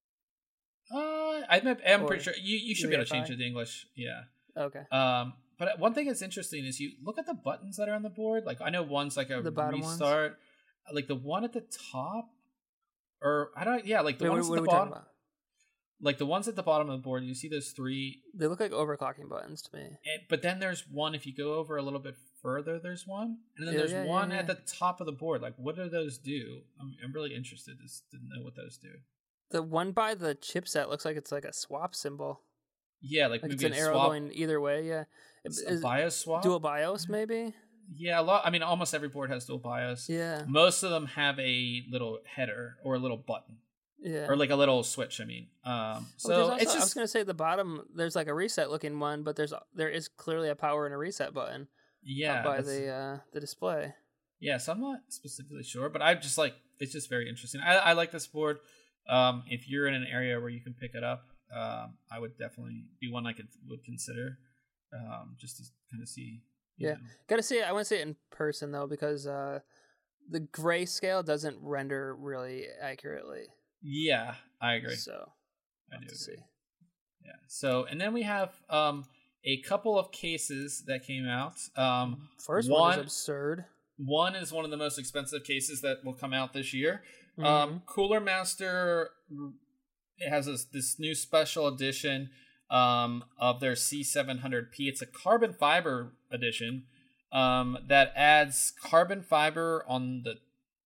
I'm pretty sure you should be able to change it to English. Yeah. Okay. But one thing that's interesting is you look at the buttons that are on the board. Like, I know one's like a restart, ones? Like the one at the top, or I don't. Yeah, like the ones at the bottom. Like the ones at the bottom of the board, you see those three. They look like overclocking buttons to me. But then there's one. If you go over a little bit further, there's one, and then there's one at the top of the board. Like, what do those do? I'm really interested to know what those do. The one by the chipset looks like it's like a swap symbol. Yeah, like maybe it's an arrow going either way. Yeah, is a BIOS swap, dual BIOS maybe. Yeah, a lot. I mean, almost every board has dual BIOS. Yeah, most of them have a little header or a little button. Yeah, or like a little switch. I mean, so it's just. I was gonna say the bottom. There's like a reset looking one, but there is clearly a power and a reset button. Yeah, by the display. Yeah, so I'm not specifically sure, but I just like it's just very interesting. I like this board. If you're in an area where you can pick it up, I would definitely be one I would consider, just to kind of see. Yeah, gotta see it. I want to see it in person though, because the grayscale doesn't render really accurately. Yeah, I agree. So I do see. Yeah. So and then we have a couple of cases that came out. First one is absurd. One is one of the most expensive cases that will come out this year. Cooler Master has this new special edition of their C700P. It's a carbon fiber edition that adds carbon fiber on the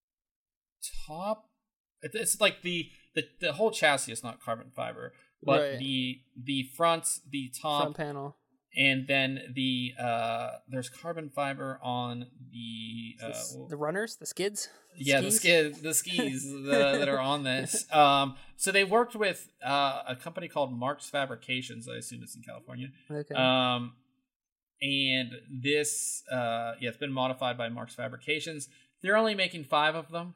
top. It's like the whole chassis is not carbon fiber, but the top panel. And then there's carbon fiber on the runners, the skids. Yeah, the skis that are on this. So they worked with a company called Marks Fabrications. I assume it's in California. Okay. And this, it's been modified by Marks Fabrications. They're only making 5 of them.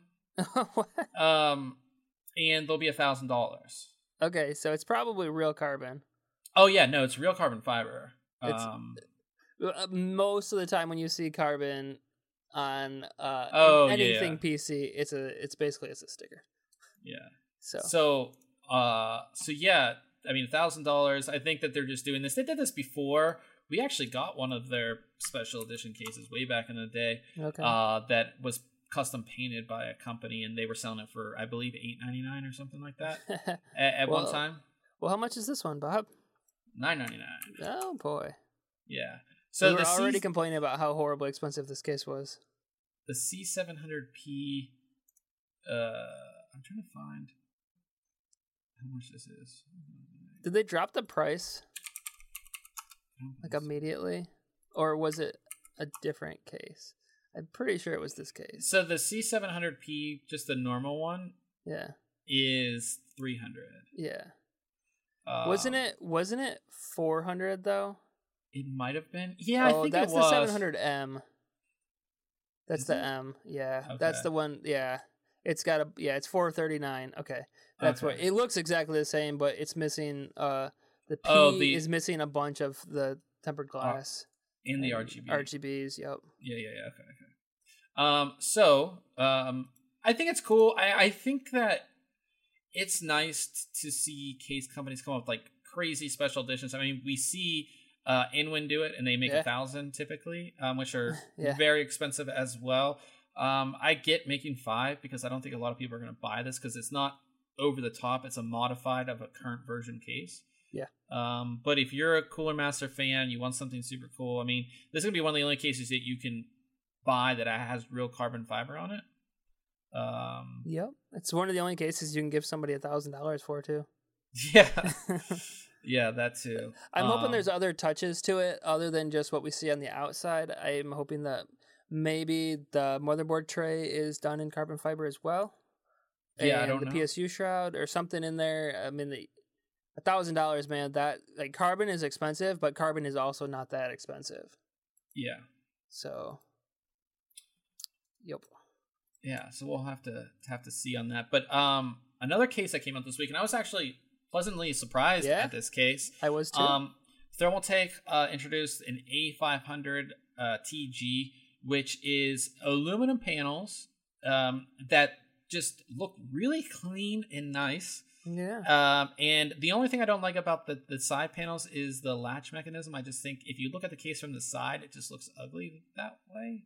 And they'll be $1,000. Okay, so it's probably real carbon. Oh yeah, no, it's real carbon fiber. It's, most of the time when you see carbon on anything PC, it's basically a sticker. Yeah. So yeah, I mean $1,000. I think that they're just doing this. They did this before. We actually got one of their special edition cases way back in the day. Okay. That was custom painted by a company, and they were selling it for I believe $8.99 or something like that at one time. Well, how much is this one, Bob? $9.99. Oh boy. Yeah. So we were already complaining about how horribly expensive this case was. The C700P. I'm trying to find how much this is. Did they drop the price? Like immediately, or was it a different case? I'm pretty sure it was this case. So the C700P, just the normal one, is $300. Yeah. Wasn't it 400 though? It might have been. Yeah, I think that's it was. The 700M. That's the M. Yeah, Okay. that's the one. Yeah, it's got a. Yeah, it's 439. Okay, that's what it looks exactly the same, but it's missing. The P is missing a bunch of the tempered glass in the RGB. RGBs. Yep. Yeah. Okay. I think it's cool. I think that it's nice to see case companies come up with like crazy special editions. I mean, we see Inwin do it, and they make 1,000 typically, which are very expensive as well. I get making 5 because I don't think a lot of people are going to buy this because it's not over the top. It's a modified of a current version case. Yeah. But if you're a Cooler Master fan, you want something super cool. I mean, this is going to be one of the only cases that you can buy that has real carbon fiber on it. Yep. It's one of the only cases you can give somebody $1,000 for too. Yeah. Yeah, that too. I'm hoping there's other touches to it other than just what we see on the outside. I'm hoping that maybe the motherboard tray is done in carbon fiber as well. Yeah, and I don't know. The PSU shroud or something in there. I mean, $1,000, man. That like carbon is expensive, but carbon is also not that expensive. Yeah. So. Yep. Yeah, so we'll have to see on that. But another case that came out this week, and I was actually pleasantly surprised at this case. I was too. Thermaltake introduced an A500 TG, which is aluminum panels that just look really clean and nice. Yeah. And the only thing I don't like about the side panels is the latch mechanism. I just think if you look at the case from the side, it just looks ugly that way.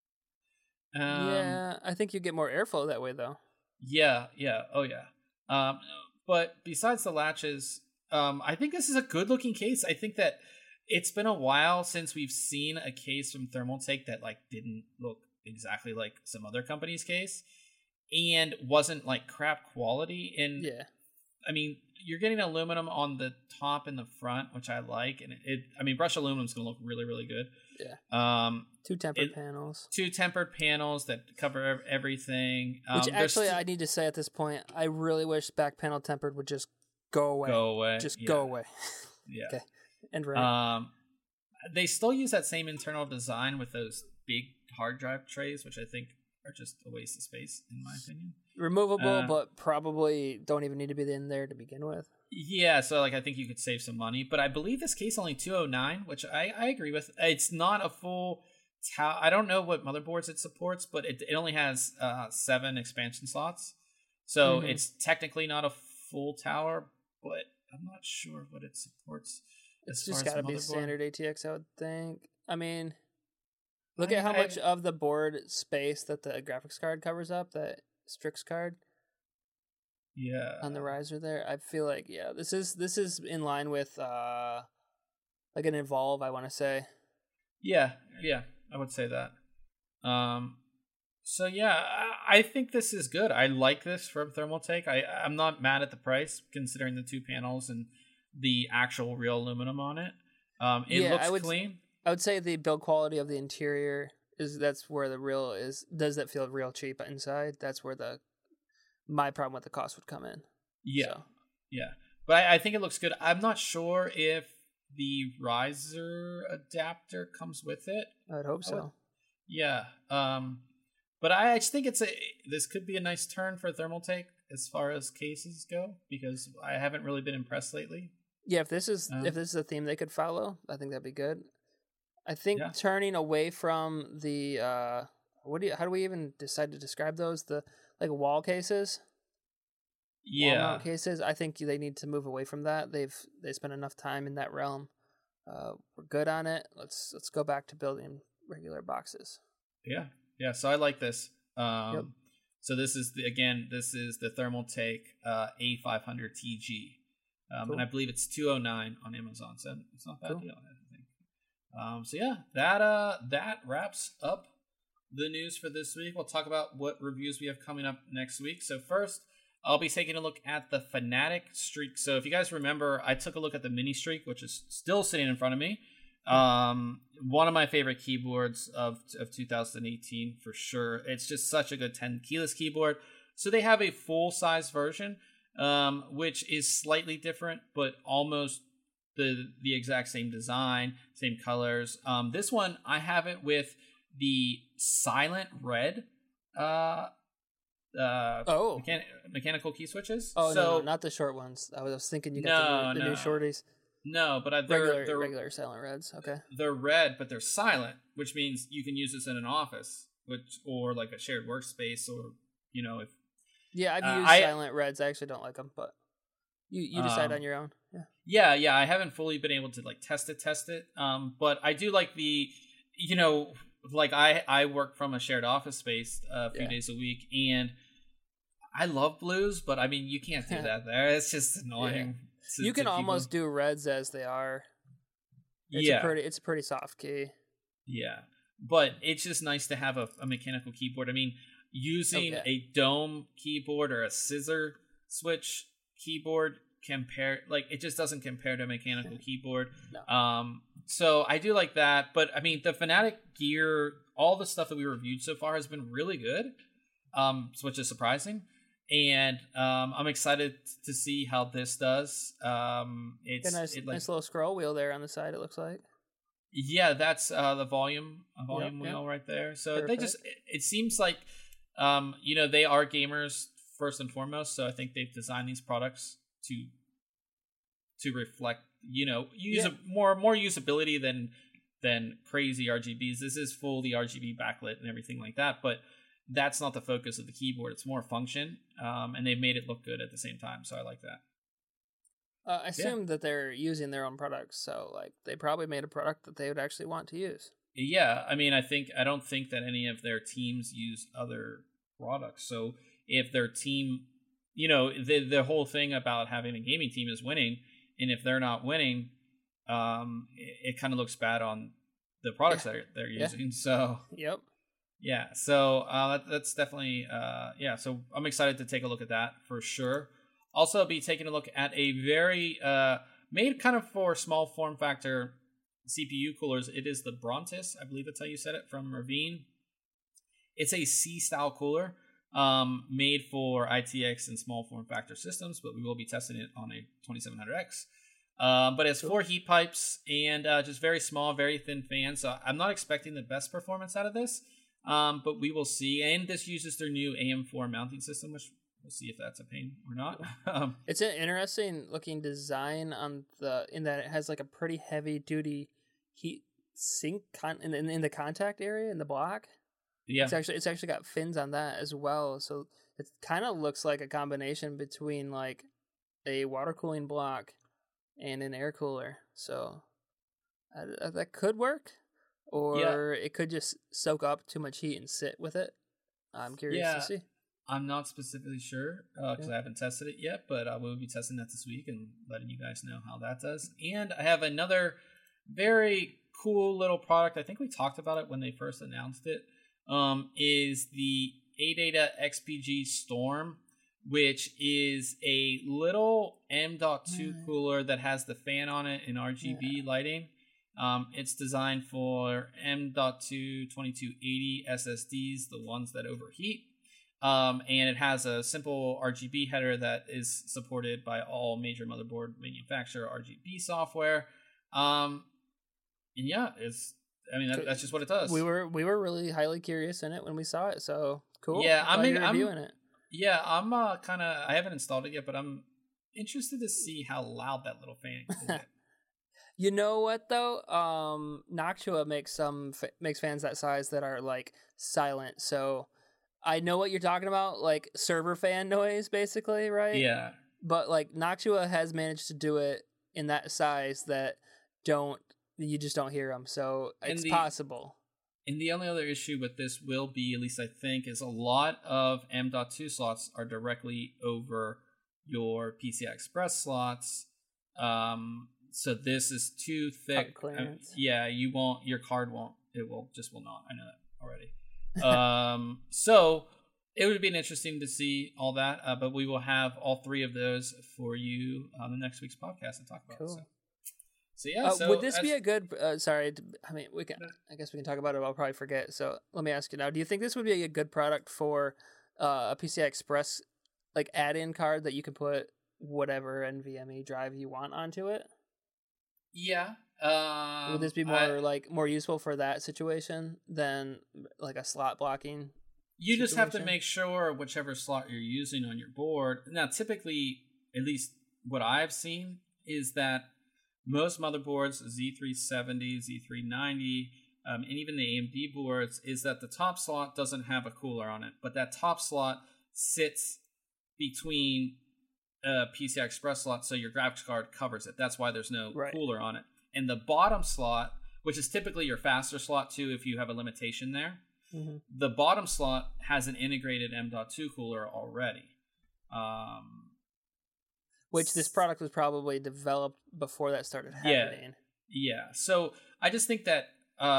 Yeah, I think you get more airflow that way, though. Yeah. Oh, yeah. But besides the latches, I think this is a good-looking case. I think that it's been a while since we've seen a case from Thermaltake that like didn't look exactly like some other company's case and wasn't like crap quality. And yeah, I mean, you're getting aluminum on the top and the front, which I like, and I mean, brushed aluminum is going to look really, really good. Yeah. Two tempered panels. Two tempered panels that cover everything. Which actually, I need to say at this point, I really wish back panel tempered would just go away. Go away. Yeah. Okay. And right. They still use that same internal design with those big hard drive trays, which I think are just a waste of space, in my opinion. Removable, but probably don't even need to be in there to begin with. Yeah, so like I think you could save some money, but I believe this case only 209, which I agree with. It's not a full I don't know what motherboards it supports, but it only has 7 expansion slots, so it's technically not a full tower, but I'm not sure what it supports. It's just got to be standard ATX, I would think. I mean, look at how much of the board space that the graphics card covers up, that Strix card. Yeah. On the riser there. I feel like, yeah, this is in line with like an Evolve, I want to say. Yeah, I would say that. So yeah, I think this is good. I like this from Thermaltake. I'm not mad at the price, considering the 2 panels and the actual real aluminum on it. It looks clean. I would say the build quality of the interior that's where the real is. Does that feel real cheap inside? That's where my problem with the cost would come in. Yeah. So. Yeah. But I think it looks good. I'm not sure if the riser adapter comes with it. I'd hope so. Yeah. But I just think this could be a nice turn for Thermaltake as far as cases go, because I haven't really been impressed lately. Yeah, if this is a theme they could follow, I think that'd be good. I think turning away from the how do we even decide to describe those? The like wall cases? Yeah. Wall mount cases. I think they need to move away from that. They spent enough time in that realm. We're good on it. Let's go back to building regular boxes. Yeah. Yeah, so I like this. So this is the Thermaltake A500 TG. Cool. And I believe it's $209 on Amazon, so it's not a bad deal, I think. So yeah, that wraps up the news for this week. We'll talk about what reviews we have coming up next week. So first, I'll be taking a look at the Fanatic Streak. So if you guys remember, I took a look at the Mini Streak, which is still sitting in front of me. One of my favorite keyboards of 2018 for sure. It's just such a good 10 keyless keyboard. So they have a full size version, which is slightly different, but almost the exact same design, same colors. This one, I have it with the silent red mechanical key switches. Oh, so, no, not the short ones. I was thinking you got the new shorties. No, but they're regular silent reds. Okay, they're red, but they're silent, which means you can use this in an office, or like a shared workspace, or if. Yeah, I've used silent reds. I actually don't like them, but you decide on your own. Yeah. I haven't fully been able to like test it. But I do like the, like I work from a shared office space a few days a week, and I love blues, but I mean you can't do that there. It's just annoying. Yeah. You can almost do reds as they are. It's a pretty soft key. Yeah, but it's just nice to have a mechanical keyboard. I mean, using a dome keyboard or a scissor switch keyboard it just doesn't compare to a mechanical keyboard. No. So I do like that, but I mean the Fnatic gear, all the stuff that we reviewed so far has been really good, which is surprising. And I'm excited to see how this does. It's a nice little scroll wheel there on the side, it looks like. Yeah, that's the volume wheel right there. So Perfect. It seems like they are gamers first and foremost. So I think they've designed these products to reflect more usability than crazy RGBs. This is fully RGB backlit and everything like that, but that's not the focus of the keyboard. It's more function, and they've made it look good at the same time. So I like that. I assume that they're using their own products, so like they probably made a product that they would actually want to use. Yeah, I mean, I don't think that any of their teams use other products. So if their team, the whole thing about having a gaming team is winning, and if they're not winning, it kind of looks bad on the products that they're using. So yep. Yeah, so that's definitely so I'm excited to take a look at that for sure. Also be taking a look at a very made kind of for small form factor CPU coolers. It is the Brontis, I believe that's how you said it, from Ravine. It's a C-style cooler made for ITX and small form factor systems, but we will be testing it on a 2700X. But it has 4 heat pipes and just very small, very thin fans. So I'm not expecting the best performance out of this. But we will see. And this uses their new AM4 mounting system, which we'll see if that's a pain or not. It's an interesting looking design in that it has like a pretty heavy duty heat sink in the contact area in the block. Yeah, it's actually got fins on that as well. So it kind of looks like a combination between like a water cooling block and an air cooler. So that could work. Or it could just soak up too much heat and sit with it. I'm curious to see. I'm not specifically sure because I haven't tested it yet, but we'll be testing that this week and letting you guys know how that does. And I have another very cool little product. I think we talked about it when they first announced it. Is the ADATA XPG Storm, which is a little M.2 cooler that has the fan on it and RGB lighting. It's designed for M.2 2280 SSDs, the ones that overheat. And it has a simple RGB header that is supported by all major motherboard manufacturer RGB software. That's just what it does. We were really highly curious in it when we saw it, so cool. Yeah, I'm reviewing it. Yeah, I'm I haven't installed it yet, but I'm interested to see how loud that little fan is. You know what though? Noctua makes fans that size that are like silent. So I know what you're talking about, like server fan noise, basically, right? Yeah. But like Noctua has managed to do it in that size that you just don't hear them. So it's possible. And the only other issue with this will be, at least I think, is a lot of M.2 slots are directly over your PCI Express slots. So this is too thick. You won't. Your card won't. It will not. I know that already. So it would be interesting to see all that. But we will have all 3 of those for you on the next week's podcast and talk about it. So yeah. Would this be a good? Sorry. I mean, we can. I guess we can talk about it. I'll probably forget. So let me ask you now. Do you think this would be a good product for a PCI Express like add-in card that you can put whatever NVMe drive you want onto it? Yeah, Would this be more useful for that situation than like a slot blocking? You just have to make sure whichever slot you're using on your board. Now, typically, at least what I've seen is that most motherboards, Z370, Z390, and even the AMD boards, is that the top slot doesn't have a cooler on it, but that top slot sits between a PCI Express slot, so your graphics card covers it. That's why there's no cooler on it. And the bottom slot, which is typically your faster slot too, if you have a limitation there, the bottom slot has an integrated M.2 cooler already. Which this product was probably developed before that started happening. Yeah. So I just think that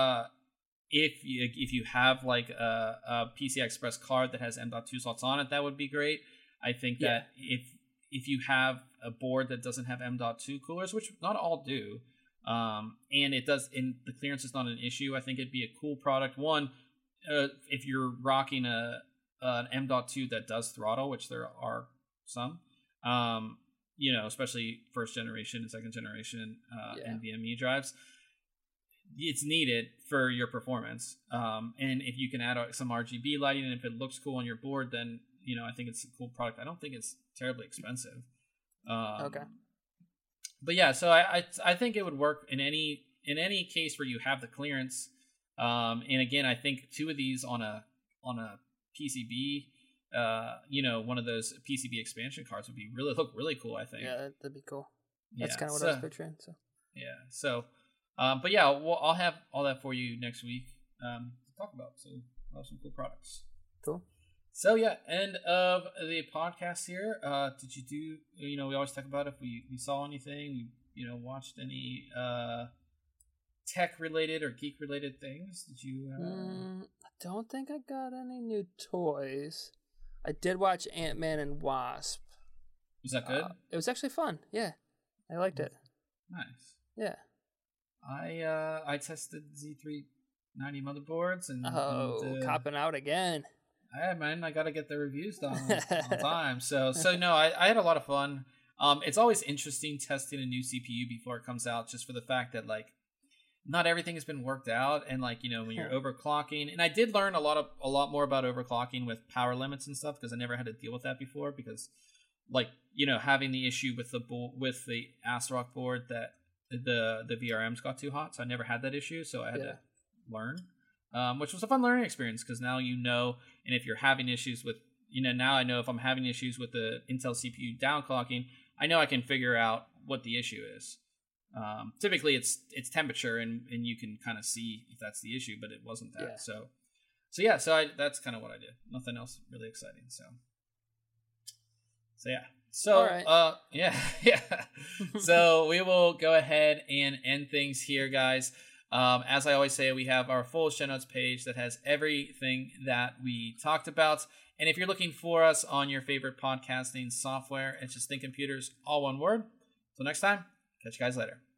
if you have like a PCI Express card that has M.2 slots on it, that would be great. I think that if you have a board that doesn't have M.2 coolers, which not all do, and it does, and the clearance is not an issue, I think it'd be a cool product. One, if you're rocking an M.2 that does throttle, which there are some, especially first generation and second generation NVMe drives, it's needed for your performance. And if you can add some RGB lighting, and if it looks cool on your board, then I think it's a cool product. I don't think it's terribly expensive. Okay. But yeah, so I think it would work in any case where you have the clearance. And again, I think two of these on a PCB, one of those PCB expansion cards would look really cool, I think. Yeah, that'd be cool. That's kind of what I was picturing. So yeah. So, but yeah, I'll have all that for you next week to talk about. So we'll have some cool products. Cool. So yeah, end of the podcast here. Did you do? We always talk about if we saw anything, we watched any tech related or geek related things. Did you? I don't think I got any new toys. I did watch Ant-Man and Wasp. Was that good? It was actually fun. Yeah, I liked it. Nice. Yeah. I tested Z390 motherboards and copping out again. Yeah, man, I gotta get the reviews done on time. So no, I had a lot of fun. It's always interesting testing a new CPU before it comes out, just for the fact that like not everything has been worked out, and like when you're overclocking. And I did learn a lot more about overclocking with power limits and stuff, because I never had to deal with that before. Because like having the issue with the ASRock board that the VRMs got too hot, so I never had that issue. So I had to learn. Which was a fun learning experience, because now and if you're having issues with, now I know if I'm having issues with the Intel CPU downclocking, I know I can figure out what the issue is. Typically it's temperature, and you can kind of see if that's the issue, but it wasn't that. Yeah. So that's kind of what I did. Nothing else really exciting. So yeah. So, right. Yeah. So we will go ahead and end things here, guys. As I always say, we have our full show notes page that has everything that we talked about. And if you're looking for us on your favorite podcasting software, it's just Think Computers, all one word. Till next time, catch you guys later.